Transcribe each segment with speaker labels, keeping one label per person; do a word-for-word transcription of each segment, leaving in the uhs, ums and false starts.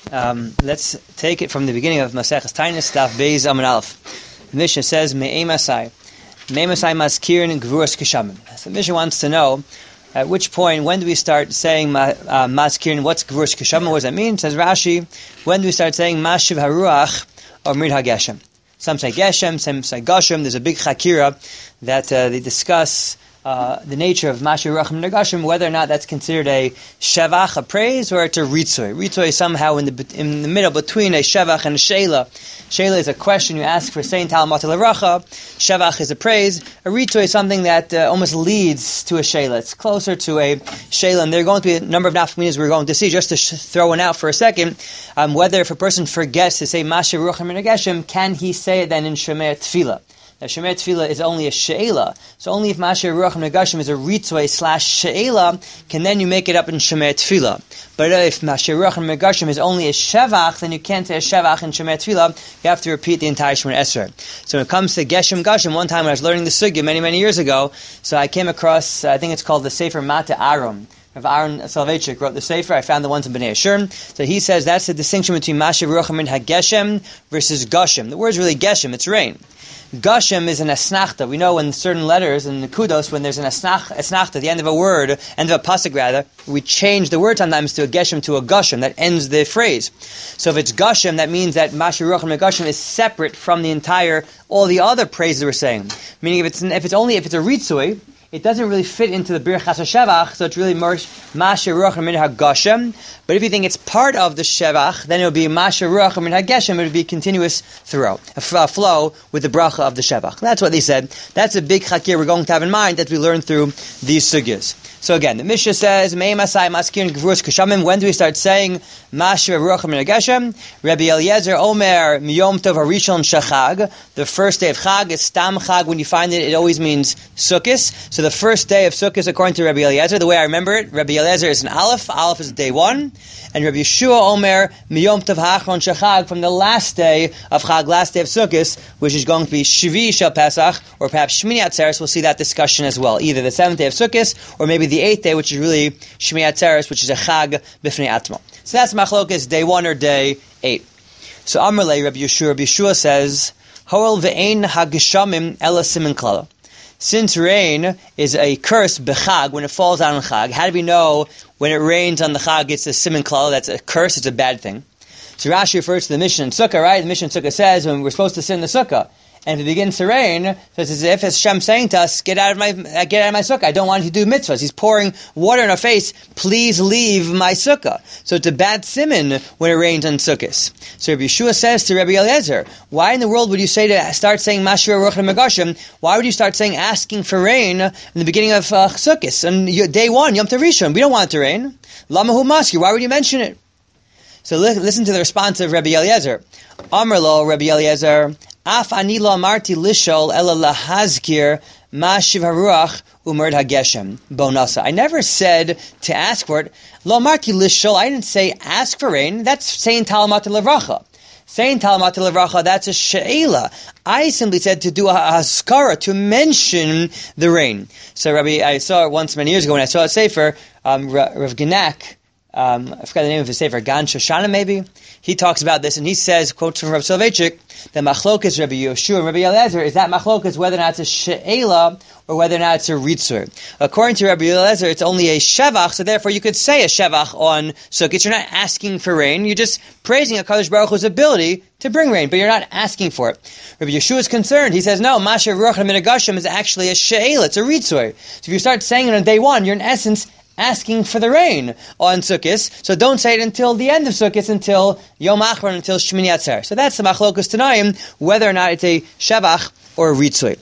Speaker 1: Um, let's take it from the beginning of Maseches Taanis, Daf Beis Amud Aleph. The Mishnah says, Me'ei Masai. Me'ei Masai Maskirin Gvuras Kishamim. So the Mishnah wants to know, at which point, when do we start saying uh, Maskirin, what's Gvuras Kishamim, what does that mean? It says Rashi, when do we start saying Mashiv HaRuach or Mir HaGeshem? Some say Geshem, some say Gashem. There's a big Chakira that uh, they discuss Uh, the nature of Mashiv Rachim Nagashim, whether or not that's considered a Shevach, a praise, or it's a Ritzoy. Ritzoy is somehow in the in the middle between a Shevach and a Sheila. Sheila is a question you ask for saying Talmud Leracha. Shevach is a praise. A Ritzoy is something that uh, almost leads to a Sheila. It's closer to a Sheila, and there are going to be a number of nafkaminas we're going to see. Just to sh- throw one out for a second, um, whether if a person forgets to say Mashiv Rachim Nagashim, can he say it then in Shemei Tefillah? Now, Shemei Tefillah is only a She'ela. So only if Mashiach Ruach Nagashim is a Ritzvah slash She'ela, can then you make it up in Shemei Tefillah. But if Mashiach Ruach Nagashim is only a Shevach, then you can't say a Shevach in Shemei Tefillah. You have to repeat the entire Shemona Esrei. So when it comes to Geshem Gashem, one time when I was learning the Sugya many, many years ago, so I came across, I think it's called the Sefer Mata Aram. Rav Aaron Soloveitchik wrote the Sefer. I found the ones in Bnei Ashur. So he says that's the distinction between Mashiach Ruach and HaGeshem versus Gashem. The word's really Geshem, it's rain. Gashem is an asnachta. We know in certain letters in the kudos, when there's an asnach, asnachta at the end of a word, end of a pasuk rather, we change the word sometimes to a geshem to a gashem that ends the phrase. So if it's gashem, that means that Mashiach Ruach and Gashem is separate from the entire all the other praises we're saying. Meaning if it's if it's only if it's a ritzui, it doesn't really fit into the Birchas HaShevach, so it's really Mashiach Ruach Min HaGashem. But if you think it's part of the Shevach, then it would be Mashiach Ruach Min HaGeshem. It would be continuous throughout, a, f- a flow with the bracha of the Shevach. That's what they said. That's a big chakir we're going to have in mind that we learn through these sugyas. So again, the Mishnah says, Me'ei Masai Maskirin Gvuras Kishamim. When do we start saying Mashiach Ruach Min HaGeshem? Rabbi Eliezer Omer Miyom Tov Harishon Shachag. The first day of Chag is Stam Chag. When you find it, it always means Sukkos. So the first day of Sukkot, according to Rabbi Eliezer, the way I remember it, Rabbi Eliezer is an Aleph. Aleph is day one. And Rabbi Yeshua Omer, Miyom Tov Hachron Shachag, from the last day of Chag, last day of Sukkot, which is going to be Shvi Shel Pesach, or perhaps Shmini Atzeres. We'll see that discussion as well. Either the seventh day of Sukkot, or maybe the eighth day, which is really Shmini Atzeres, which is a Chag B'fnei Atmo. So that's Machlokes, day one or day eight. So Amrlei, Rabbi Yeshua, Rabbi Yeshua says, Hoel ve'ein hageshamim ela simen klala. Since rain is a curse b'chag, when it falls out on chag, how do we know when it rains on the chag it's a siman klal, that's a curse, it's a bad thing? So Rashi refers to the Mishnah in Sukkah, right? The Mishnah in Sukkah says when we're supposed to sit in the Sukkah, and if it begins to rain, so it's as if Hashem saying to us, get out of my get out of my sukkah. I don't want you to do mitzvahs. He's pouring water in our face. Please leave my sukkah. So it's a bad siman when it rains on sukkahs. So Rabbi Yeshua says to Rabbi Eliezer, why in the world would you say to start saying Mashiach Ruach Nagashim? Why would you start saying asking for rain in the beginning of uh, sukkahs? And day one, Yom Tov Rishon, we don't want it to rain. Lama hu maski, why would you mention it? So li- listen to the response of Rabbi Eliezer. Amar lo, Rabbi Eliezer, Af ani lo amarti lishol ela lahazkir mashiv haruach umerd hageshem bonasa. I never said to ask for it. Lo amarti lishol, I didn't say ask for rain. That's saying Talmud Levracha. Saying Talmud Levracha, that's a she'ela. I simply said to do a haskara, to mention the rain. So Rabbi, I saw it once many years ago when I saw it Sefer, um, Rav Genak, Um, I forgot the name of his sefer, Gan Shoshana maybe. He talks about this and he says, quotes from Rav Soloveitchik, that Machlokas Rabbi Yeshua and Rabbi Eliezer is that Machlokas whether or not it's a She'ela or whether or not it's a Ritzur. According to Rabbi Eliezer, it's only a Shevach, so therefore you could say a Shevach on Sukkot. You're not asking for rain, you're just praising HaKadosh Baruch Hu's ability to bring rain, but you're not asking for it. Rabbi Yeshua is concerned. He says, no, Mashiach Ruach Min HaGashem is actually a She'ela, it's a Ritzur. So if you start saying it on day one, you're in essence asking for the rain on Sukkot. So don't say it until the end of Sukkot, until Yom Achron, until Shmini Atzer. So that's the Machlokus Tanaim, whether or not it's a Shevach or a Ritzui.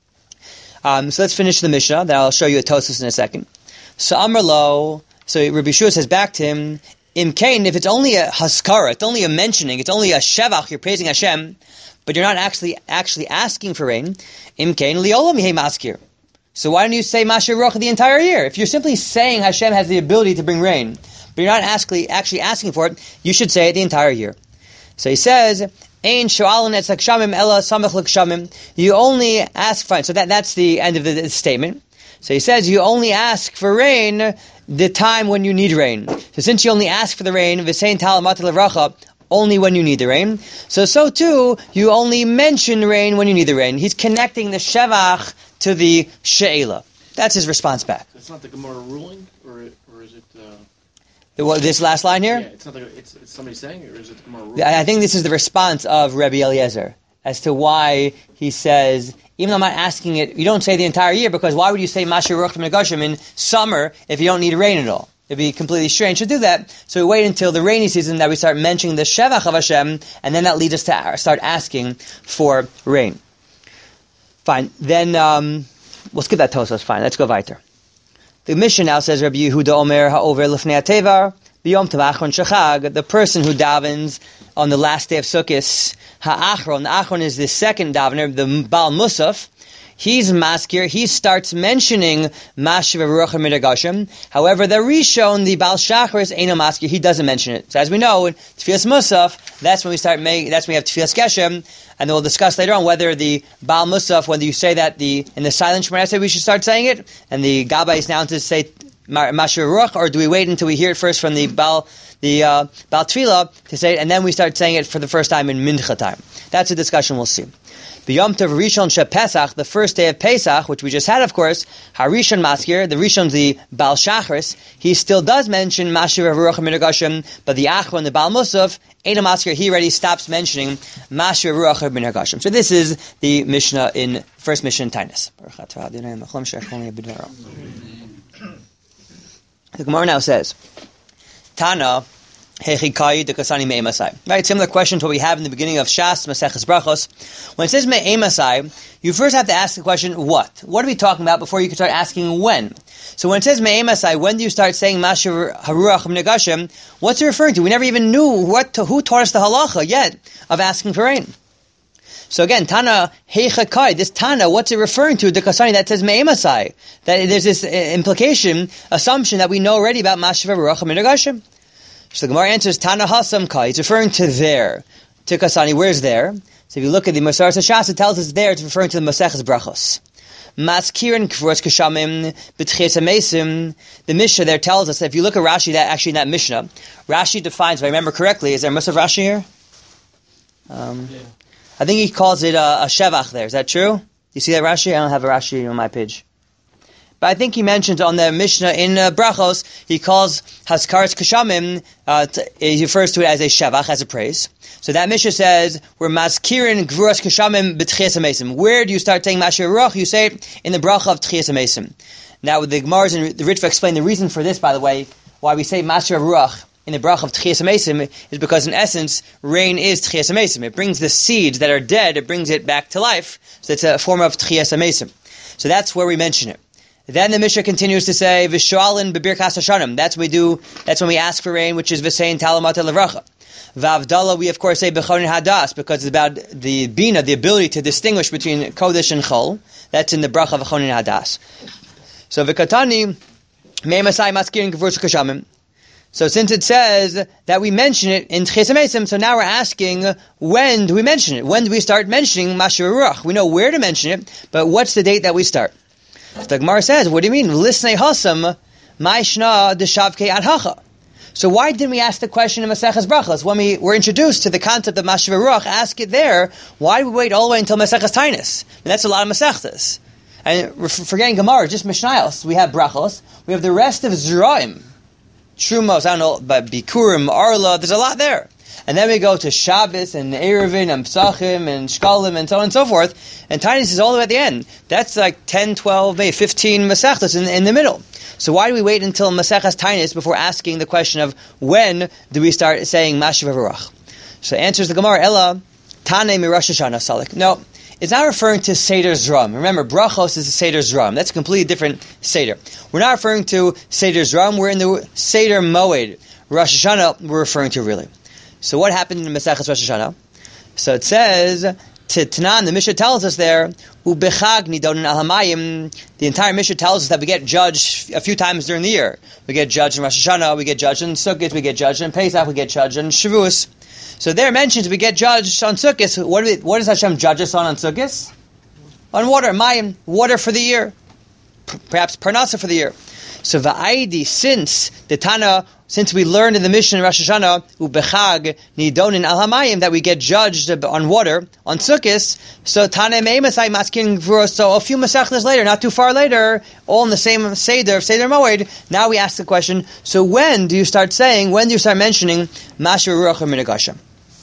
Speaker 1: Um, so let's finish the Mishnah, then I'll show you a Tosfos in a second. So Amar Lo, so Rabbi Yeshua says back to him, Im Kain, if it's only a Haskara, it's only a mentioning, it's only a Shevach, you're praising Hashem, but you're not actually actually asking for rain, Im Kain Liolam Yehei Maskir. So why don't you say Mashiach Ruach the entire year? If you're simply saying Hashem has the ability to bring rain, but you're not actually actually asking for it, you should say it the entire year. So he says, Ein sho'alin et kshamim ela samech l'kshamim. You only ask for it. So that, that's the end of the, the statement. So he says you only ask for rain the time when you need rain. So since you only ask for the rain, v'sein talamat levracha, only when you need the rain. So so too, you only mention rain when you need the rain. He's connecting the shevach to the she'ela. That's his response back.
Speaker 2: It's not the Gemara ruling, or or is it? Uh...
Speaker 1: The, what, this last line here?
Speaker 2: Yeah, it's not. The, it's, it's somebody saying, or is it the Gemara ruling?
Speaker 1: I think this is the response of Rabbi Eliezer as to why he says, even though I'm not asking it, you don't say the entire year, because why would you say Masher Ruach Megashim in summer if you don't need rain at all? It'd be completely strange to do that. So we wait until the rainy season that we start mentioning the Shevach of Hashem, and then that leads us to start asking for rain. Fine. Then um, we'll skip that Tosfos. Fine. Let's go weiter. The Mishnah now says, Rabbi Yehuda Omer ha'over lefnei hatevar b'yom tov achron shechag, the person who davens on the last day of Sukkot, ha'achron, the achron is the second davener, the Baal Musaf. He's maskir, he starts mentioning Mashiv Ruach Midagashim. However, the Rishon, the Baal Shachris, Eino maskir, he doesn't mention it. So as we know, in Tfilas Musaf, that's when we start making, that's when we have Tfilas Geshem, and then we'll discuss later on whether the Baal Musaf, whether you say that the in the silent Shemar Esrei we should start saying it, and the Gabbai announces say Mashiv Ruach, or do we wait until we hear it first from the Baal the uh, Baal Tfilah to say it, and then we start saying it for the first time in Mincha time. That's a discussion we'll see. The Yom Tov Rishon She Pesach, the first day of Pesach, which we just had, of course, Harishon Maskir, the Rishon, the Baal Shachris, he still does mention Mashiv Ruach Minagashim, but the Achron, the Baal Musaf, Eino Maskir, he already stops mentioning Mashiv Ruach Minagashim. So this is the Mishnah in first Mishnah in Tainus. The Gemara now says, Tana. Right, similar question to what we have in the beginning of Shas, Maseches Brachos. When it says Me'emasai, you first have to ask the question, what? What are we talking about before you can start asking when? So when it says Me'emasai, when do you start saying Mashiv Haruach Minagashim? What's it referring to? We never even knew what to, who taught us the halacha yet of asking for rain. So again, Tana Heichakai, this Tana, what's it referring to? The Kasani that says Me'emasai. That there's this implication, assumption that we know already about Mashiv Haruach Minagashim. So the Gemara answers, Tana Hasam Kai. It's referring to there. To Kasani, where's there? So if you look at the Masaras HaShas, it tells us there, it's referring to the Maseches Brachos. Maskirin Kvuras Kashamim B'tchias HaMesim. The Mishnah there tells us that if you look at Rashi, that actually in that Mishnah, Rashi defines, if I remember correctly, is there a Musaf Rashi here? Um, yeah. I think he calls it a, a Shevach there. Is that true? You see that Rashi? I don't have a Rashi on my page. But I think he mentions on the Mishnah in uh, Brachos, he calls Haskaras Kashamim, uh, t- he refers to it as a Shevach, as a praise. So that Mishnah says, we're Maskirin Gvuras Kashamim B'tchias HaMesim. Where do you start saying Mashiv Ruach? You say it in the Bracha of Tchias HaMesim. Now, the Gemara and the Ritva explain the reason for this, by the way, why we say Mashiv Ruach in the Bracha of Tchias HaMesim, is because in essence, rain is Tchias HaMesim. It brings the seeds that are dead, it brings it back to life. So it's a form of Tchias HaMesim. So that's where we mention it. Then the Mishnah continues to say, V'shoalin b'birkas hashanim. That's when we do, that's when we ask for rain, which is v'sein talamata levracha. V'avdala, we of course say b'chonin hadas, because it's about the bina, the ability to distinguish between kodesh and chol. That's in the bracha of v'chonin hadas. So v'katani, me'emasai maskirin gevurus kashamim. So since it says that we mention it in Tchias HaMesim, so now we're asking, when do we mention it? When do we start mentioning Mashiv Ruach? We know where to mention it, but what's the date that we start? The Gemara says, what do you mean? Lisnei hasam, ma'ishna deshavkei adhacha. So why didn't we ask the question in Maseches Brachos? When we were introduced to the concept of Mashiv Ruach, ask it there. Why did we wait all the way until Maseches Tainus? I mean, that's a lot of Masechtas. And forgetting Gemara, just Mishnayos, we have Brachos, we have the rest of Zeraim, Trumos, I don't know, but Bikurim, Arla, there's a lot there. And then we go to Shabbos and Erevin and Psachim and Shkalim and so on and so forth. And Tainus is all the way at the end. That's like ten, twelve, maybe fifteen Masechtas in, in the middle. So why do we wait until Maseches Tainus before asking the question of when do we start saying Mashiv Ruach? So answers the Gemara, Ella, Tanei mi Rosh Hashanah Salik. No, it's not referring to Seder Zram. Remember, Brachos is a Seder Zram. That's a completely different Seder. We're not referring to Seder Zram. We're in the Seder Moed. Rosh Hashanah we're referring to really. So what happened in Maseches Rosh Hashanah? So it says, to Tanan, the Mishnah tells us there, Ubechag nidonin al hamayim. The entire Mishnah tells us that we get judged a few times during the year. We get judged in Rosh Hashanah, we get judged in Sukkot, we get judged in Pesach, we get judged in Shavuos. So there mentions we get judged on Sukkot. What, do we, what does Hashem judge us on on Sukkot? On water, mayim, water for the year. perhaps parnasa for the year. So va'aidi, since the Tana, since we learned in the Mishnah in Rosh Hashanah, ubechag nidonin al hamayim, that we get judged on water on Sukkot. So Tana meimasai maskin gvuros. So a few masechtas later, not too far later, all in the same seder of Seder Moed. Now we ask the question: so when do you start saying? When do you start mentioning Masher Ruach Minagasha?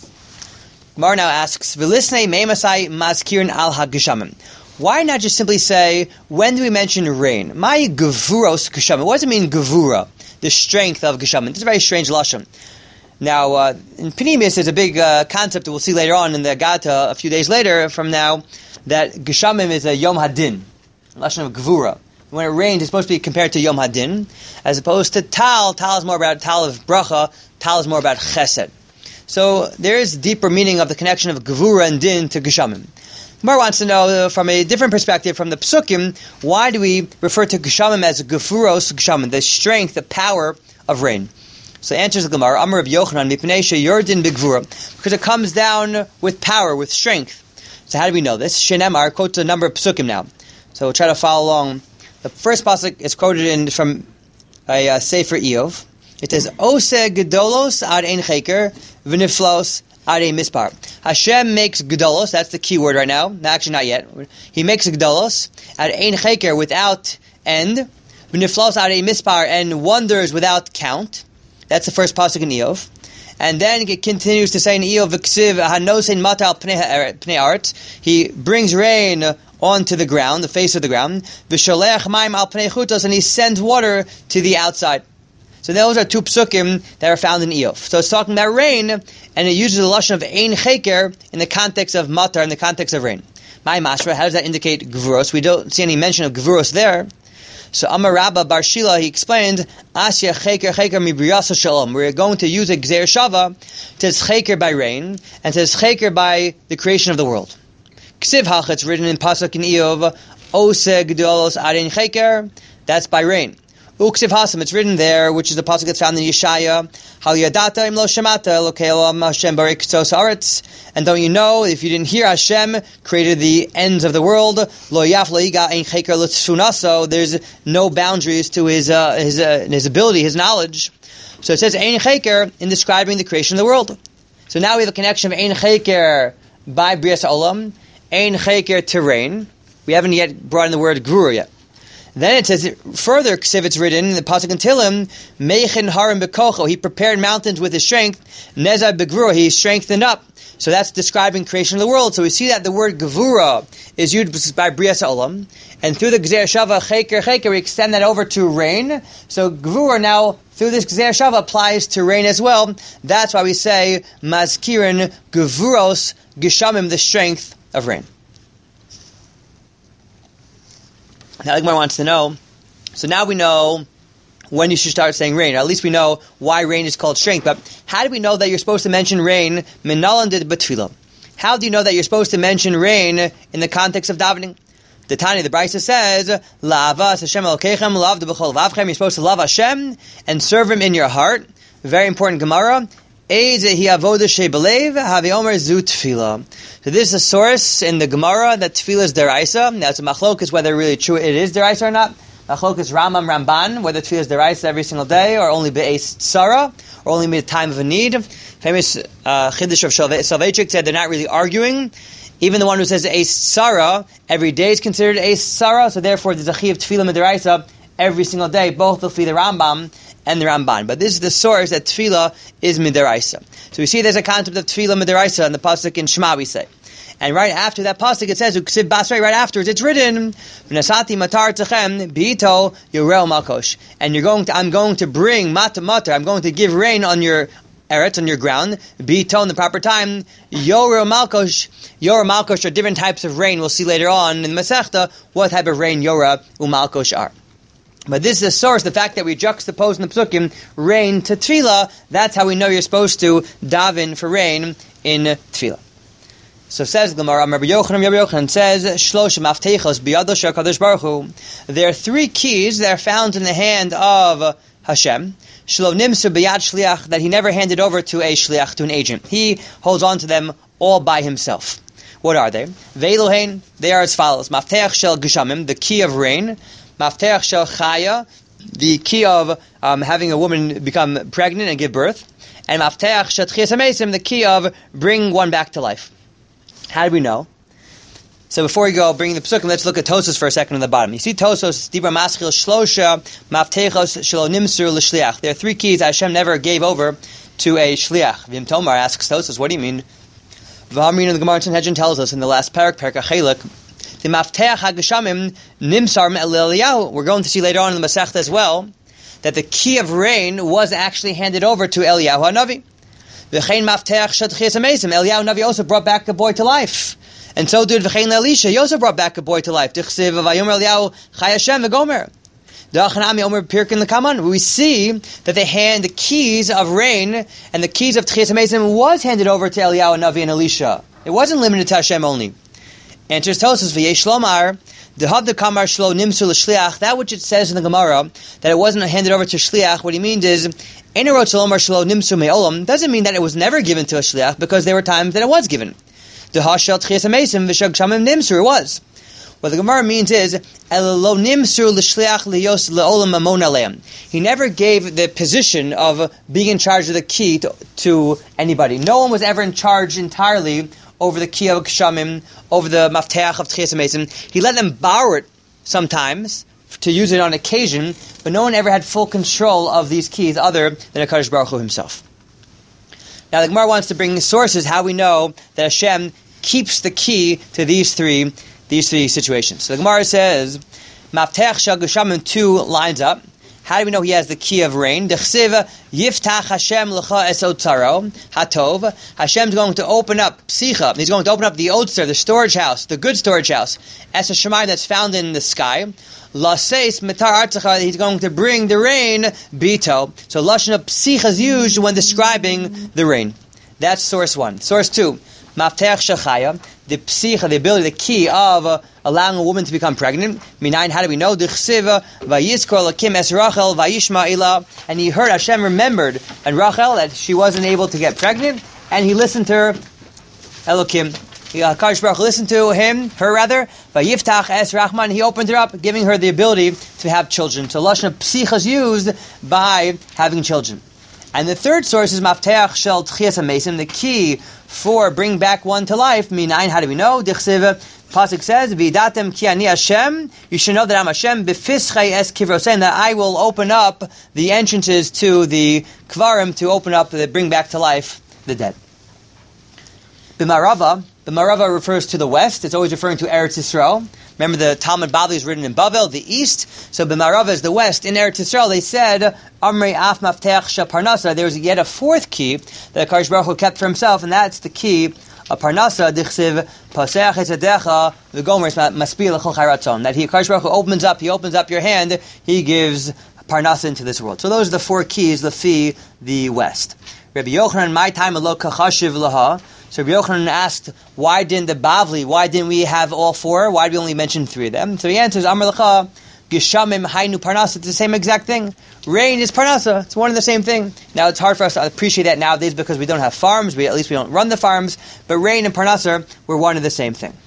Speaker 1: Gemara now asks: V'lisnei meimasai maskirin al hageshamim. Why not just simply say, when do we mention rain? My gevuros geshamim. What does it mean, gevura? The strength of geshamim. It's a very strange lashon. Now, uh, in Pnimis, there's a big uh, concept that we'll see later on in the Gata, a few days later from now, that geshamim is a yom hadin, lashon of gevura. When it rains, it's supposed to be compared to yom hadin, as opposed to tal. Tal is more about tal of bracha. Tal is more about chesed. So there is deeper meaning of the connection of gevura and din to geshamim. Gemara wants to know uh, from a different perspective, from the Psukim, why do we refer to Geshamim as Gefuros Geshamim, the strength, the power of rain? So answers the Gemara, Amar of Yochanan, Mipnei Yordin B'Gvura, because it comes down with power, with strength. So how do we know this? Shenemar quotes a number of Psukim now. So we'll try to follow along. The first pasuk is quoted in from a uh, Sefer Eov. It says, Ose Gedolos ad ein cheker v'niflos ad ein mispar. Hashem makes gedolos, that's the key word right now. No, actually not yet. He makes gedolos ad ein cheker, without end, v'niflos ad ein mispar, and wonders without count. That's the first pasuk in Eov. And then it continues to say in Eov, v'ksiv hanosein matal pnei aretz. He brings rain onto the ground, the face of the ground. V'sholech mayim al pnei chutos, and he sends water to the outside. So those are two psukim that are found in Eov. So it's talking about rain, and it uses the lashon of ein cheker in the context of matar, in the context of rain. My mashra, how does that indicate gvuros? We don't see any mention of gvuros there. So Amar Rabba Bar Shila, he explained, Asya cheker cheker mi briyasa shalom. We're going to use a gzer shava to cheker by rain, and to cheker by the creation of the world. Ksiv hach, it's written in pasuk in Eov, Ose gedolos ad ein cheker, that's by rain. Uksiv Hasam, it's written there, which is the pasuk that's found in Yeshaya. Hal yadata im lo shemata lokelam Hashem barik tzos haaretz. And don't you know, if you didn't hear, Hashem created the ends of the world. Lo yaf lo yiga ein cheker l'tsunaso. There's no boundaries to his uh, his uh, his ability, his knowledge. So it says ein cheker in describing the creation of the world. So now we have a connection of ein cheker by Brias Olam, ein cheker to rain. We haven't yet brought in the word gvura yet. Then it says, further, Ksiv, it's written in the pasuk in Tehillim, Meichin harim bekocho, he prepared mountains with his strength, Nezah begvura, he strengthened up. So that's describing creation of the world. So we see that the word gevura is used by Brias Olam, and through the Gzer Shava, Cheker Cheker, we extend that over to rain. So gevura now, through this Gzer Shava, applies to rain as well. That's why we say, Mazkirin gevuros geshamim, the strength of rain. Now, the Gemara wants to know, so now we know when you should start saying rain, or at least we know why rain is called strength, but how do we know that you're supposed to mention rain, minalan did betfila? How do you know that you're supposed to mention rain in the context of davening? The Tani, the Brisa says, La'avas Hashem Elokechem, la'avdu b'chol vavchem, you're supposed to love Hashem and serve Him in your heart. Very important Gemara. So this is a source in the Gemara that tefillah is deraisa. Now it's a machlokes whether really true it is deraisa or not. Machlokes Rambam Ramban, whether tefillah is deraisa every single day or only be'es tzara, or only at the time of a need. Famous uh, Chiddush of Soloveitchik said they're not really arguing. Even the one who says eis tzara every day is considered eis tzara, so therefore there's a chi of tefillah deraisa every single day, both the the Rambam and the Ramban. But this is the source that tefillah is midaraisa. So we see there's a concept of tefillah midaraisa in the pasuk in Shema, we say. And right after that pasuk, it says, Uksiv Basrei, right afterwards, it's written, V'nasati matar techem b'ito yorel malkosh. And you're going to, I'm going to bring mata matar, I'm going to give rain on your eretz, on your ground, b'ito in the proper time, yorel malkosh. Yorel malkosh are different types of rain. We'll see later on in the Masechta what type of rain yorah umalkosh are. But this is a source, the fact that we juxtapose in the Psukim rain to tefillah, that's how we know you're supposed to daven for rain in tefillah. So says Gemara, Rabbi Yochanan, Rabbi Yochanan says, Shlosh maftechos biyado shel Baruch Hu. There are three keys that are found in the hand of Hashem. Shlo nimsu biyad shliach, that He never handed over to a shliach, to an agent. He holds on to them all by Himself. What are they? Veilohein, they are as follows. Maftech shel geshamim, the key of rain. Mafteach shel chaya, the key of um, having a woman become pregnant and give birth. And Mafteach shel tchias hamesim, the key of bringing one back to life. How do we know? So before we go bringing the Pesukim, let's look at Tosos for a second on the bottom. You see Tosos, Dibra Maschil Shlosha, Maftechos Shelo Nimsur L'Shliach. There are three keys Hashem never gave over to a Shliach. Vim Tomar asks Tosos, what do you mean? V'hamrin, the Gemara in Sanhedrin tells us in the last parak, parak HaChelek, the Mafteach HaGeshamim Nimsar Eliyahu. We're going to see later on in the Masechta as well, that the key of rain was actually handed over to Eliyahu HaNavi. V'chein Mafteach Shadchias HaMesim. Eliyahu HaNavi also brought back a boy to life. And so did V'chein Elisha. He also brought back a boy to life. We see that they hand the keys of rain and the keys of Tchias HaMesim was handed over to Eliyahu Navi and Elisha. It wasn't limited to Hashem only. And just tells us V'yesh Lomar, the Kamar Shlo Nimsu L'Shliach, that which it says in the Gemara that it wasn't handed over to Shliach. What he means is Einerot Shalomar Shlo Nimsu Me'olam doesn't mean that it was never given to a Shliach, because there were times that it was given. The Hashel Tchias HaMesim V'shag Shamim Nimsur, it was. What the Gemara means is Elo Nimsur L'Shliach L'Yos L'Olam Mamon Aleim. He never gave the position of being in charge of the key to, to anybody. No one was ever in charge entirely over the key of Kshamim, over the Mafteach of Tchias HaMesim. He let them borrow it sometimes to use it on occasion, but no one ever had full control of these keys other than HaKadosh Baruch Hu himself. Now the Gemara wants to bring sources how we know that Hashem keeps the key to these three these three situations. So the Gemara says, Mafteach shel Geshamim, two lines up. How do we know he has the key of rain? Dechsiv yiftach Hashem lecha es otzaro hatov. Hashem's going to open up psicha. He's going to open up the otzer, the storage house, the good storage house, as a shemayim that's found in the sky. Laseis metar artzacha. He's going to bring the rain bito. So lashon of psicha is used when describing the rain. That's source one. Source two. Mafteach shel chaya, the psicha, the ability, the key of uh, allowing a woman to become pregnant. Minayin, how do we know? D'chsiva vayizkor lakim es Rachel vayishma ila, and he heard Hashem remembered and Rachel that she wasn't able to get pregnant, and he listened to her. Elokim, HaKadosh Baruch Hu listened to him, her rather. Vayiftach es Rachman, he opened her up, giving her the ability to have children. So lashon psicha is used by having children. And the third source is Mafteach shel Tchias HaMesim, the key for bring back one to life. Minayin, how do we know? D'chsiv, Pasuk says, V'idatem ki ani Hashem, you should know that I'm Hashem, b'fischei es kivrosein, that I will open up the entrances to the kvarim, to open up, the bring back to life the dead. B'marava, the Marava refers to the west. It's always referring to Eretz Yisrael. Remember, the Talmud Bavli is written in Bavel, the east. So B'marava is the west. In Eretz Yisrael, they said, Amrei af mafteach shel parnasa. There was yet a fourth key that HaKadosh Baruch Hu kept for himself, and that's the key of parnasa. Dichsiv paseach esadecha v'gomer maspil l'chol chayratzon. That he, HaKadosh Baruch Hu opens up, he opens up your hand, he gives parnasa into this world. So those are the four keys, lefi the west. Rabbi Yochanan, my time alo kachashiv laha. So Rabbi Yochanan asked, why didn't the Bavli, why didn't we have all four? Why did we only mention three of them? So he answers, Amar Lecha, Geshamim Hainu Parnasa. It's the same exact thing. Rain is Parnasa. It's one and the same thing. Now it's hard for us to appreciate that nowadays because we don't have farms. We At least we don't run the farms. But rain and Parnasa were one and the same thing.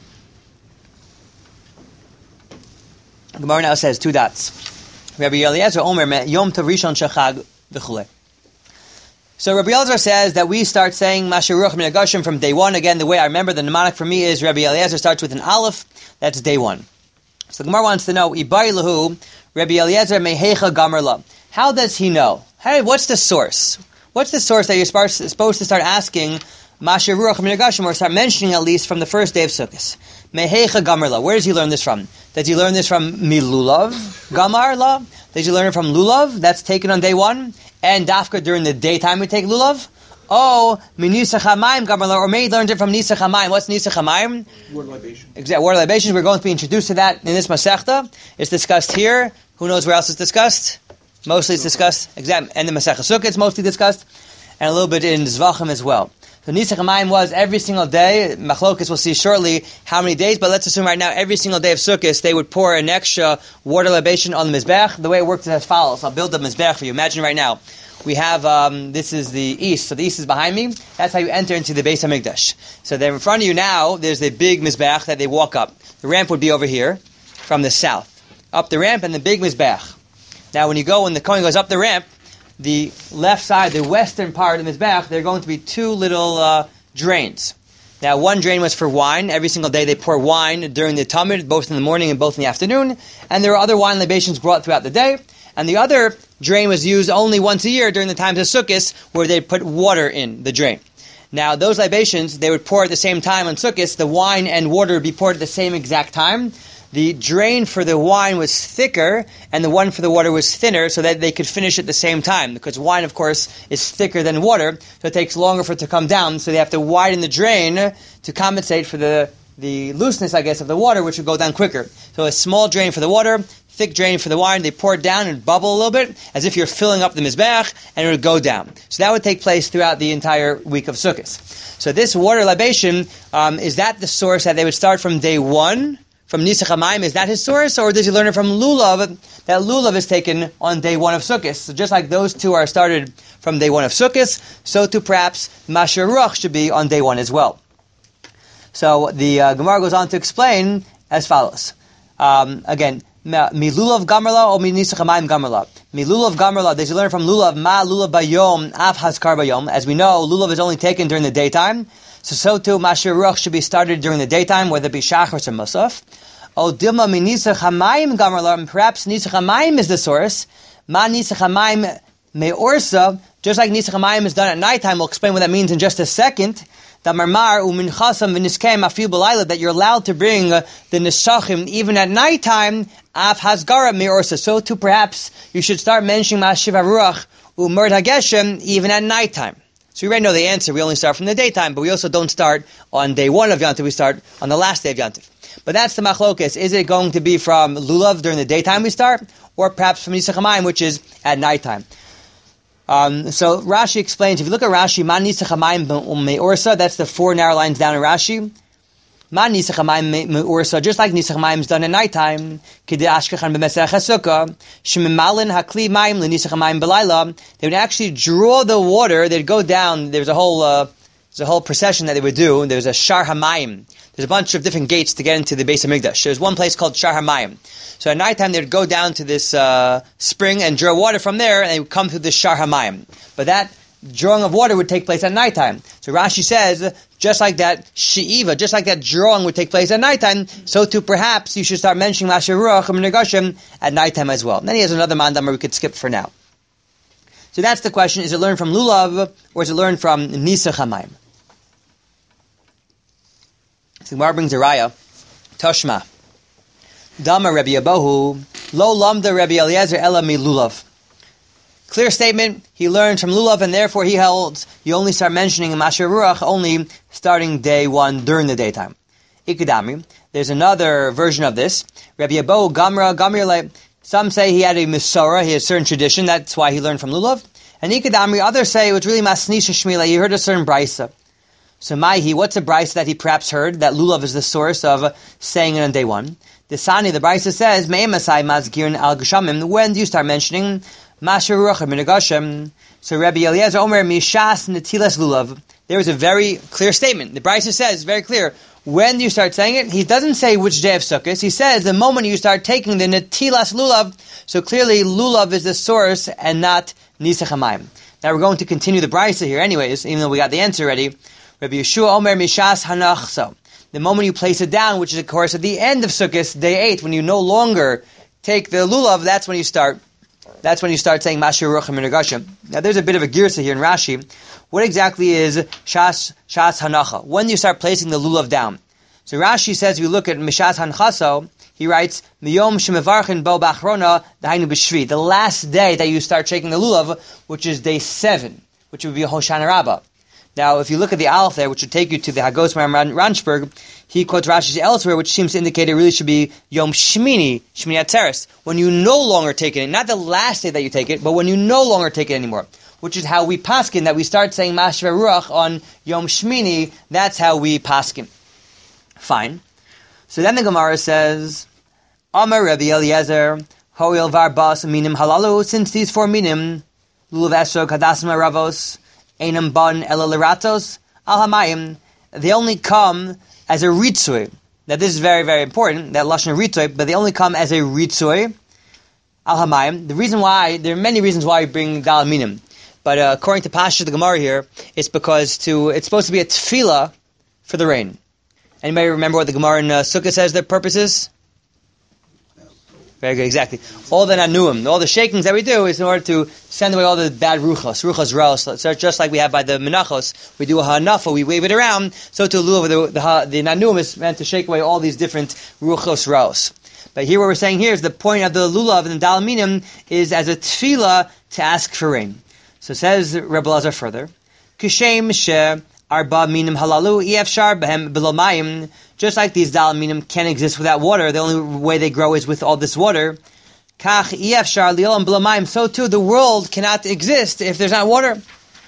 Speaker 1: Gemara now says two dots. Rabbi Eliezer Omer Yom Tov Rishon Shechag V'chulei. So Rabbi Eliezer says that we start saying Masher Ruach Min HaGashim from day one. Again, the way I remember the mnemonic for me is Rabbi Eliezer starts with an aleph. That's day one. So the Gemara wants to know, Ibai Lahu, Rabbi Eliezer Mehecha Gamer La. How does he know? Hey, what's the source? What's the source that you're supposed to start asking Masher Ruach Min HaGashim, or start mentioning at least from the first day of Sukkot? Mehecha Gamer La. Where does he learn this from? Does he learn this from Milulav Gamar La? Does he learn it from Lulav? That's taken on day one. And dafka during the daytime we take lulav. Oh, minisach hamayim gamarla, or maybe learned it from nisach hamayim. What's nisach hamayim?
Speaker 2: Water libation.
Speaker 1: Exactly, water libation. We're going to be introduced to that in this masechta. It's discussed here. Who knows where else it's discussed? Mostly it's discussed. Exactly, and the Masechta Sukkah it's mostly discussed, and a little bit in Zvachim as well. So nisach hamayim was every single day. Machlokas we'll see shortly how many days, but let's assume right now every single day of Sukkot they would pour an extra water libation on the mizbech. The way it works is as follows. I'll build the mizbech for you. Imagine right now we have um, this is the east, so the east is behind me. That's how you enter into the Beis Hamikdash. So then in front of you now there's a big mizbech that they walk up. The ramp would be over here from the south. up the ramp, and the big Mizbech. Now, when you go, when the Kohen goes up the ramp, the left side, the western part of the Mizbech, there are going to be two little uh, drains. Now, one drain was for wine. Every single day they pour wine during the Tamid, both in the morning and both in the afternoon. And there were other wine libations brought throughout the day. And the other drain was used only once a year during the times of Sukkot, where they put water in the drain. Now, those libations, they would pour at the same time on Sukkot. The wine and water would be poured at the same exact time. The drain for the wine was thicker, and the one for the water was thinner, so that they could finish at the same time. Because wine, of course, is thicker than water, so it takes longer for it to come down. So they have to widen the drain to compensate for the, the looseness, I guess, of the water, which would go down quicker. So a small drain for the water, thick drain for the wine. They pour it down and bubble a little bit, as if you're filling up the Mizbech, and it would go down. So that would take place throughout the entire week of Sukkot. So this water libation, um, is that the source that they would start from day one? From Nisach HaMayim, is that his source? Or does he learn it from Lulav, that Lulav is taken on day one of Sukkot? So just like those two are started from day one of Sukkot, so too perhaps Masher Ruach should be on day one as well. So the uh, Gemara goes on to explain as follows. Um, again, Milulav Gamerla or Nisach HaMayim Gamerla? Milulav Gamerla, does he learn from Lulav? Ma Lulav Bayom, Av Hazkar Bayom. As we know, Lulav is only taken during the daytime. So, so too, Masher Ruach should be started during the daytime, whether it be Shachar or Musaf. O Dilma min Nisach HaMayim Gamerla, perhaps Nisach HaMayim is the source. Ma Nisach HaMayim Me'orsa, just like Nisach HaMayim is done at nighttime, we'll explain what that means in just a second. That Marmar u'minchasam v'niskeim afil b'layla, that you're allowed to bring uh, the Nesachim even at nighttime, af hasgara Me'orsa. So too, perhaps you should start mentioning Mashiv HaRuach u'merd HaGeshem even at nighttime. So we already know the answer. We only start from the daytime, but we also don't start on day one of Yantiv. We start on the last day of Yantiv. But that's the machlokes. Is it going to be from Lulav during the daytime we start, or perhaps from Nisach HaMayim, which is at nighttime? Um, so Rashi explains, if you look at Rashi, Man Nisach HaMayim Me'orsa, that's the four narrow lines down in Rashi. Man Nisach HaMayim Me'orsa, just like Nisach HaMayim is done at nighttime, Kidei Ashkechan b'Mesech HaSukkah, Shemimalin Hakli Mayim LeNisach HaMayim B'Layla, they would actually draw the water, they'd go down, there's a whole, uh, there's a whole procession that they would do, there's a Shar HaMayim, there's a bunch of different gates to get into the base of Mikdash. There's one place called Shar HaMayim. So at nighttime, they would go down to this uh, spring and draw water from there, and they would come through the Shar HaMayim. But that drawing of water would take place at nighttime. So Rashi says, just like that she'iva, just like that drawing would take place at nighttime, so too perhaps you should start mentioning Masher Ruach and Negashim at nighttime as well. And then he has another mandam where we could skip for now. So that's the question, is it learned from Lulav, or is it learned from Nisach HaMayim? So Gemara brings a raya, Toshma. Dama Rebbe Abahu, Lo Lamda Rebbe Eliezer Ela Mi Lulav. Clear statement, he learned from Lulav, and therefore he holds you only start mentioning Masher Ruach only starting day one during the daytime. Ikadami, there's another version of this. Rebbe Abahu Gamra Gamir, some say he had a Misora, he had a certain tradition, that's why he learned from Lulav. And Ikadami, others say it was really Masnisha Shmila, he heard a certain Brisa. So Maihi, what's a Brisa that he perhaps heard, that Lulav is the source of uh, saying it on day one? The Sani, the Brisa says, Me'emasai Mazgirin Al Geshamim, when do you start mentioning Masher Ruach and Menagashim? So Rabbi Eliezer Omer Mishas Netilas Lulav. There is a very clear statement. The Brisa says, very clear, when do you start saying it? He doesn't say which day of Sukkot. He says the moment you start taking the Netilas Lulav. So clearly Lulav is the source and not Nisach HaMayim. Now we're going to continue the Brisa here anyways, even though we got the answer already. Rabbi Yeshua Omer Mishas Hanach. So the moment you place it down, which is of course at the end of Sukkot, day eight, when you no longer take the Lulav, that's when you start That's when you start saying Masher Ruach and Menagashim. Now there's a bit of a girsa here in Rashi. What exactly is Shas Shas Hanacha? When do you start placing the Lulav down? So Rashi says, if you look at Mishas Hanchaso, he writes, Miyom Shemevarchin Bo Bachrona Dahainu B'Shvi, the last day that you start taking the Lulav, which is day seven, which would be Hoshana Rabbah. Now, if you look at the Aleph there, which would take you to the Hagos Maram Ranshberg, he quotes Rashi elsewhere, which seems to indicate it really should be Yom Shmini, Shmini Atzeres, when you no longer take it, not the last day that you take it, but when you no longer take it anymore, which is how we paskin, that we start saying Masher Ruach on Yom Shmini, that's how we paskin. Fine. So then the Gemara says, Amar Rebbe Eliezer, Hoil Varbas Minim Halalu, since these four minim, Lulav Esrog, Hadasim Ravos, Einam Ban Ela Leratos, Al Hamayim, they only come as a ritzui. Now this is very, very important, that Lashon Ritzoy, but they only come as a Ritzoy al Hamayim. The reason why, there are many reasons why we bring Dal Minim. But uh, according to Pasha the Gemara here, it's because to it's supposed to be a tefillah for the rain. Anybody remember what the Gemara in uh, Sukkah says their purpose is? Very good, exactly. All the nanuim, all the shakings that we do is in order to send away all the bad ruchos, ruchos raos. So just like we have by the menachos, we do a hanafa, we wave it around. So to lulav, the, the, the nanuim is meant to shake away all these different ruchos raos. But here what we're saying here is the point of the lulav and the dalaminim is as a tefillah to ask for rain. So says Rebbe Lazar further, Kishem she arba minim halalu efshar behem belomayim. Just like these dalaminim can't exist without water, the only way they grow is with all this water. Kach efshar liolam belomayim. So too, the world cannot exist if there's not water.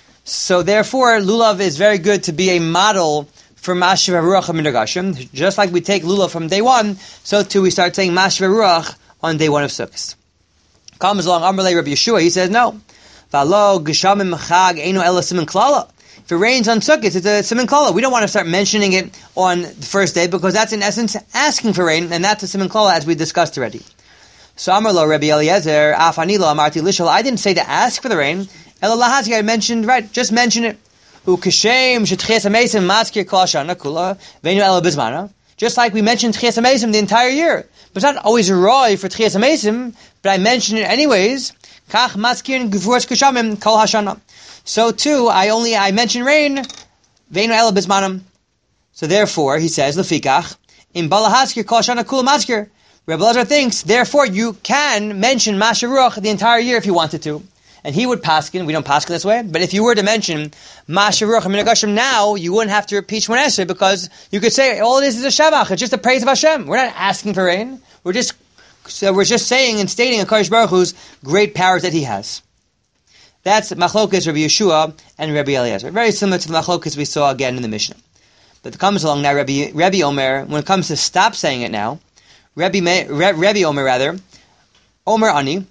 Speaker 1: So therefore, lulav is very good to be a model for Mashiv HaRuach HaMinagashim. Just like we take lulav from day one, so too we start saying Mashiv HaRuach on day one of Sukkot. Comes along Amrlei Rabbi Yeshua, he says no. V'alo geshamim chag eino ela siman klala. If it rains on Sukkot, it's a siman klala. We don't want to start mentioning it on the first day because that's in essence asking for rain, and that's a siman klala as we discussed already. So Amrlo Rabbi Eliezer afanilo amarti lishol. I didn't say to ask for the rain. Ela lahazi, I mentioned right. Just mention it. Ukashem shetchias hamesim maskir kol shana kula veinu ela bizmana. Just like we mentioned tchias hamesim the entire year, but it's not always a roy for tchias hamesim. But I mention it anyways. Kach maskir gvuras kushamim kol hashana. So too, I only I mention rain. Veinu ela bizmanam. So therefore, he says lefikach in balahaskir kol shana kula maskir. Rebbe Lazar thinks, therefore, you can mention Mashiv HaRuach the entire year if you wanted to. And he would paskin, we don't paskin this way, but if you were to mention Mashiv HaRuach HaMinagashim now, you wouldn't have to repeat Shmoneh Esrei because you could say, all it is is a Shavach, it's just a praise of Hashem. We're not asking for rain. We're just so we're just saying and stating a HaKadosh Baruch Hu's great powers that he has. That's Machlokas Rabbi Yeshua and Rabbi Eliezer. Very similar to the Machlokas we saw again in the Mishnah. But it comes along now, Rabbi, Rabbi Omer, when it comes to stop saying it now, Rabbi, Rabbi Omer rather, Omer Ani,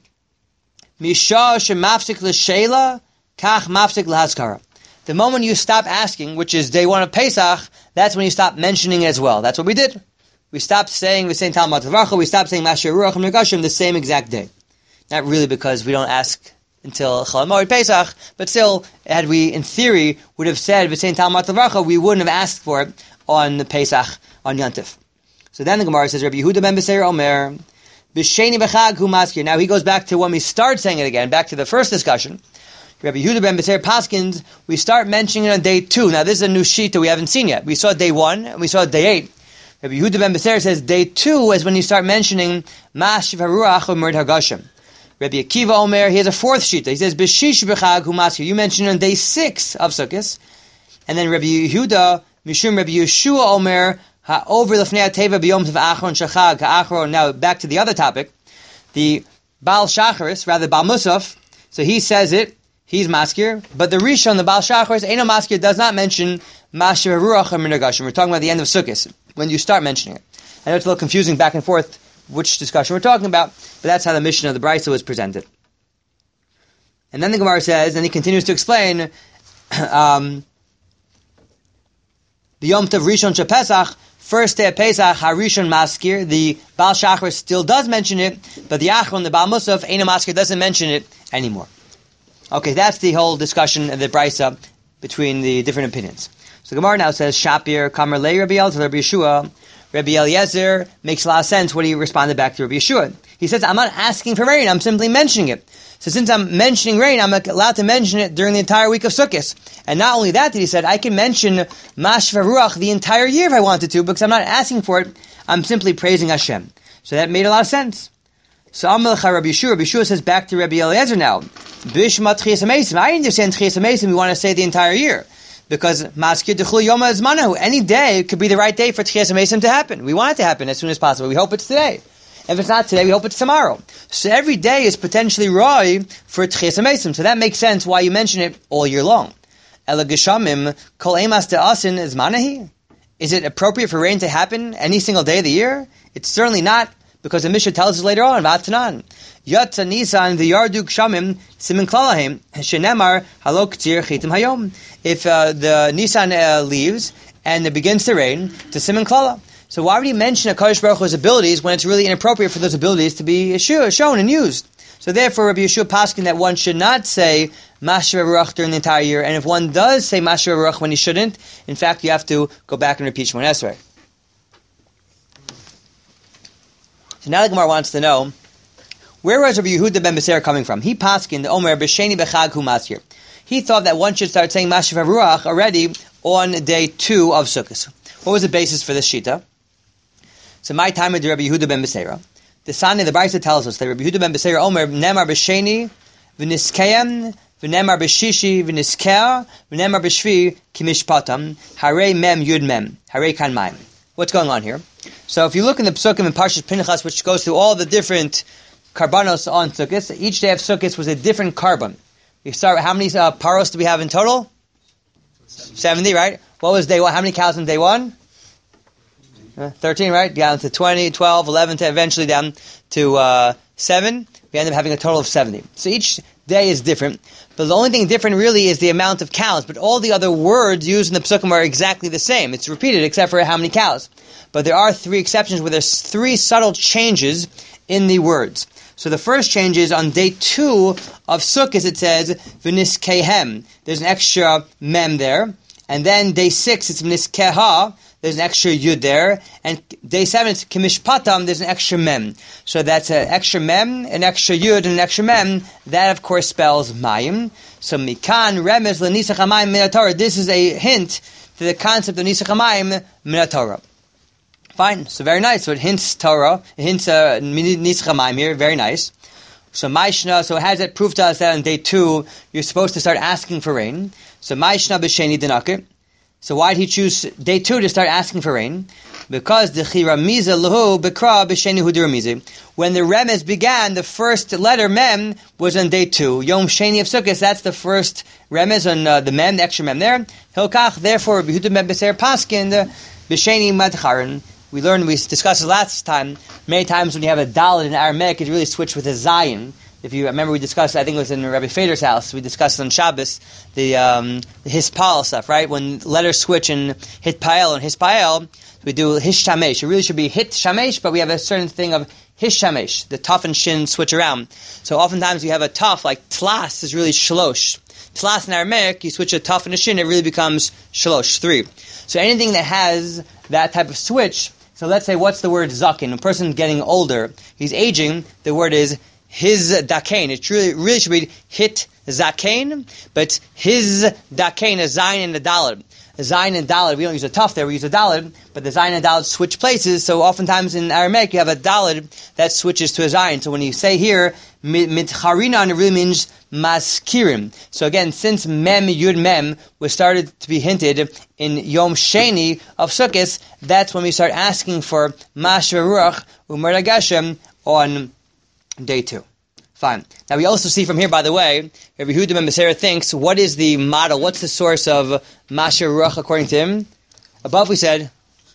Speaker 1: Misha shemafsik l'sheila, kach mafsik l'hazkara. The moment you stop asking, which is day one of Pesach, that's when you stop mentioning it as well. That's what we did. We stopped saying the same Talmud Tavacha, we stopped saying Mashiv HaRuach HaMinagashim the same exact day. Not really because we don't ask until Chol Hamoed Pesach, but still, had we, in theory, would have said V'sein Talmud Tavacha, we wouldn't have asked for it on the Pesach, on Yantif. So then the Gemara says, Rabbi Yehuda ben Beseir Omer, B'sheni b'chag hu maskir. Now he goes back to when we start saying it again, back to the first discussion. Rabbi Yehuda ben Beseir Paskins, we start mentioning it on day two. Now this is a new sheet that we haven't seen yet. We saw day one, and we saw day eight. Rabbi Yehuda ben Beseir says day two is when you start mentioning Mashiv HaRuach U'Merd HaGashim. Rabbi Akiva Omer, he has a fourth sheet. He says, B'shish b'chag hu maskir. You mentioned it on day six of Sukkot. And then Rabbi Yehuda, Mishum Rabbi Yeshua Omer, over the Fnei Teva b'yom tov achron shachag ha'achron. Now back to the other topic, the Baal Shacharis, rather Baal Musaf. So he says it, he's maskir, but the Rishon, the Baal Shacharis, Eino maskir, does not mention Mashiv HaRuach HaMinagashim. We're talking about the end of Sukkot when you start mentioning it. I know it's a little confusing back and forth which discussion we're talking about, but that's how the mission of the Brisa was presented. And then the Gemara says, and he continues to explain, um, the Yom Tov Rishon Shel Pesach. First day of Pesach, Harishon Maskir, the Baal Shachar still does mention it, but the Achron, the Baal Musaf, Eino Maskir, doesn't mention it anymore. Okay, that's the whole discussion of the Brisa between the different opinions. So Gemara now says, Shapir, Kamer Lei Rabbi Eliezer, Rabbi Yeshua. Rabbi Eliezer makes a lot of sense when he responded back to Rabbi Yeshua. He says, I'm not asking for rain, I'm simply mentioning it. So since I'm mentioning rain, I'm allowed to mention it during the entire week of Sukkot. And not only that, he said, I can mention Mashiv HaRuach the entire year if I wanted to, because I'm not asking for it, I'm simply praising Hashem. So that made a lot of sense. So Amalcha Rabbi Yeshua, Rabbi Yeshua says back to Rabbi Eliezer now, Bishma Tchias HaMeisim. I understand Tchias HaMeisim, we want to say the entire year. Because Maskir D'chul Yoma Zmanahu, any day could be the right day for Tchias HaMeisim to happen. We want it to happen as soon as possible. We hope it's today. If it's not today, we hope it's tomorrow. So every day is potentially Roy for Tchias HaMeisim. So that makes sense why you mention it all year long. Ela Geshamim, Kol Emas De'asin Zmanahi. Is it appropriate for rain to happen any single day of the year? It's certainly not, because the Mishnah tells us later on, Vatanan. Yatza Nisan the Yarduk Shamim Simin Klalahim Shenemar Halok Tzir Chitim Hayom. If uh, the Nisan uh, leaves and it begins to rain, to Simin Klala. So why would he mention HaKadosh Baruch Hu's abilities when it's really inappropriate for those abilities to be shown and used? So therefore, Rabbi Yeshua paskin that one should not say Mashiach Baruch during the entire year, and if one does say Mashiach Baruch when he shouldn't, in fact, you have to go back and repeat Shemona Esrei. So now the Gemara wants to know, where was Rabbi Yehuda ben Beseira coming from? He paskin the Omer b'sheni b'chag hu maskir. He thought that one should start saying Mashiach Baruch already on day two of Sukkot. What was the basis for this shita? So my time with Rabbi Yehuda ben Beseira. The Sani, the Brisa tells us that Rabbi Yehuda ben Beseira Omer nemar b'sheni v'niskayem v'nemar b'shishi v'niskar v'nemar b'shvi kimishpatam harei mem yud mem harei kan mayim. What's going on here? So if you look in the Psukim in Parshas Pinchas, which goes through all the different karbanos on Sukkot, each day of Sukkot was a different carbon. You start with how many uh, paros do we have in total? seventy, right? What was day one? How many cows on day one? Uh, thirteen, right? Down to twenty, twelve, eleven, to eventually down to uh, seven. We end up having a total of seventy. So each day is different. But the only thing different really is the amount of cows. But all the other words used in the Psukim are exactly the same. It's repeated except for how many cows. But there are three exceptions where there's three subtle changes in the words. So the first change is on day two of Sukkot, it says, V'niskehem. There's an extra mem there. And then day six, it's V'niskeha. There's an extra yud there. And day seven, it's Kimishpatam. There's an extra mem. So that's an extra mem, an extra yud, and an extra mem. That, of course, spells mayim. So mikan remez lenisach hamayim min haTorah. This is a hint to the concept of nisach hamayim min haTorah. Fine. So very nice. So it hints Torah. It hints uh, nisach hamayim here. Very nice. So Maishna, so has it proved to us that on day two, you're supposed to start asking for rain. So Maishna b'sheni dinakir. So why did he choose day two to start asking for rain? Because the chiramiza lahu bekra b'sheni hu diramiza. When the remez began, the first letter mem was on day two. Yom sheni of Sukkot, that's the first remez on uh, the mem, the extra mem there. Hilkach, therefore, Yehuda ben Beseira paskin b'sheni madcharin. We learned, we discussed this last time, many times when you have a dalet in Aramaic, it really switched with a zayin. If you remember, we discussed, I think it was in Rabbi Feder's house, we discussed on Shabbos, the, um, the hispal stuff, right? When letters switch in hitpael and hispael, we do hishamesh. It really should be hit shamesh, but we have a certain thing of hishamesh. The taf and shin switch around. So oftentimes you have a taf, like tlas is really shlosh. Tlas in Aramaic, you switch a taf and a shin, it really becomes shlosh, three. So anything that has that type of switch, so let's say, what's the word zakin? A person getting older, he's aging, the word is his dakain. It really, really should be hit zakain, but his dakain, a zayin and a daled. A zayin and daled, we don't use a tuf there, we use a daled, but the zayin and daled switch places, so oftentimes in Aramaic you have a daled that switches to a zayin. So when you say here, mitcharinan, it really means maskirim. So again, since mem, yud mem, was started to be hinted in Yom Sheni of Sukkot, that's when we start asking for Mashiach Baruch Umar Gashem on day two. Fine. Now we also see from here, by the way, Rabbi Yehuda ben Beseira thinks, what is the model, what's the source of Mashiach Baruch according to him? Above we said,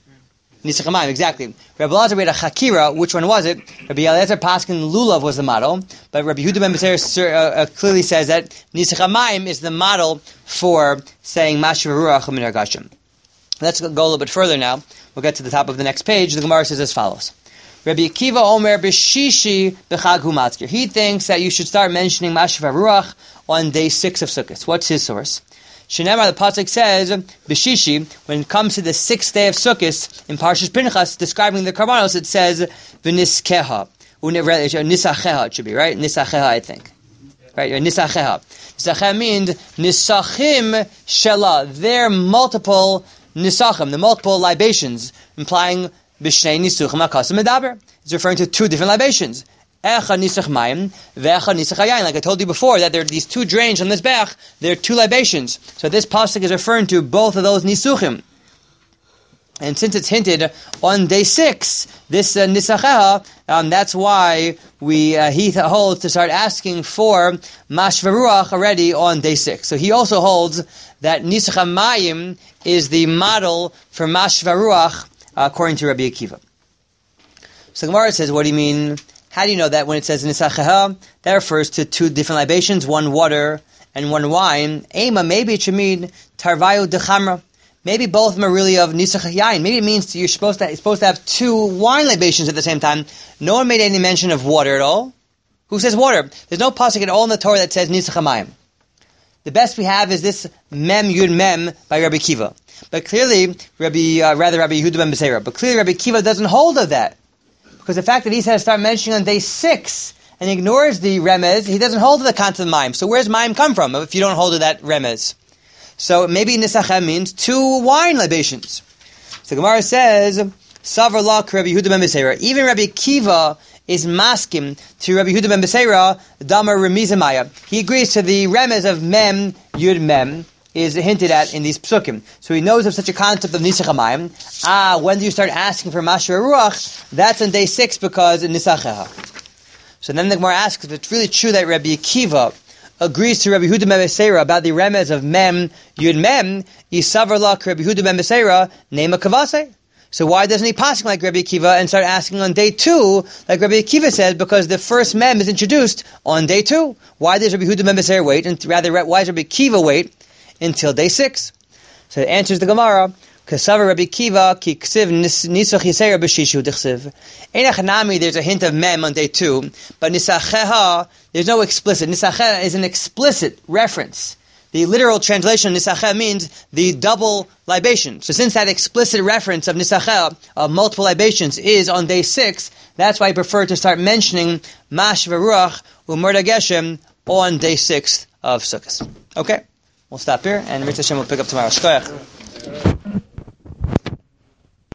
Speaker 1: Nisach Hamayim, exactly. Rabbi Elazar made a Chakira, which one was it? Rabbi Elazar Paskin Lulav was the model, but Rabbi Yehuda ben Beseira uh, uh, clearly says that Nisach Hamayim is the model for saying Mashiach Baruch Min Hashem. Let's go a little bit further now. We'll get to the top of the next page. The Gemara says as follows. Rabbi Akiva Omer b'shishi b'chag hu matzkir. He thinks that you should start mentioning Mashiach Baruch on day six of Sukkot. What's his source? Shenemar, the pasuk says, b'shishi, when it comes to the sixth day of Sukkot, in Parshas Pinchas, describing the karbanos, it says, v'niskeha. Nisacheha, it should be, right? Nisacheha, I think. Right? Nisacheha. Nisacheha means, nisachim shela. They're multiple nisachim, the multiple libations, implying B'shnei nisuchim hakasim medaber. It's referring to two different libations. Echa nisach mayim, ve'echa nisach hayayin. Like I told you before, that there are these two drains on this bech, there are two libations. So this pasuk is referring to both of those nisuchim. And since it's hinted on day six, this uh, nisacheha, um, that's why we uh, he holds to start asking for Mashiach Baruch already on day six. So he also holds that nisach mayim is the model for Mashiach Baruch, according to Rabbi Akiva. So the Gemara says, what do you mean? How do you know that when it says Nisacheha, that refers to two different libations, one water and one wine? Ema, maybe it should mean Tarvayu Dechamra. maybe both of them are really of nisach yain. Maybe it means you're supposed to, you're supposed to have two wine libations at the same time. No one made any mention of water at all. Who says water? There's no pasuk at all in the Torah that says nisach hamayim. The best we have is this Mem Yud Mem by Rabbi Kiva. But clearly, Rabbi, uh, rather Rabbi Yehuda ben Beseira. But clearly, Rabbi Kiva doesn't hold of that, because the fact that he said to start mentioning on day six and ignores the remez, he doesn't hold of the concept of mayim. So where's mayim come from if you don't hold of that remez? So maybe nisachem means two wine libations. So Gemara says, Savar la Rabbi Yehuda ben Beseira. Even Rabbi Kiva is maskim to Rabbi Yehuda ben Beseira, Damar Remizamaya. He agrees to the remez of Mem Yud Mem is hinted at in these psukim. So he knows of such a concept of nisach hamayim. Ah, when do you start asking for Mashra Ruach? That's on day six because in nisacheha. So then the Gemara asks if it's really true that Rabbi Akiva agrees to Rabbi Yehuda ben Beseira about the remez of Mem Yud Mem, Yisavar la Rabbi Yehuda ben Beseira, Nema Kavase. So why doesn't he pass like Rabbi Akiva and start asking on day two, like Rabbi Akiva said, because the first Mem is introduced on day two? Why does Rabbi Yehuda ben Beseira wait, and rather, why does Rabbi Akiva wait until day six? So it answers the Gemara, Kasavar Rabbi Akiva, ki ksiv nisach yisera b'shishu d'chsiv. Ein achanami, there's a hint of Mem on day two, but nisacheha, there's no explicit. Nisacheha is an explicit reference. The literal translation of Nisacheh means the double libation. So since that explicit reference of Nisacheh, of multiple libations, is on day six, that's why I prefer to start mentioning Mash V'Ruach U'Murda Geshem on day six of Sukkot. Okay, we'll stop here, and Mitzvah Hashem will pick up tomorrow. Shkoyach.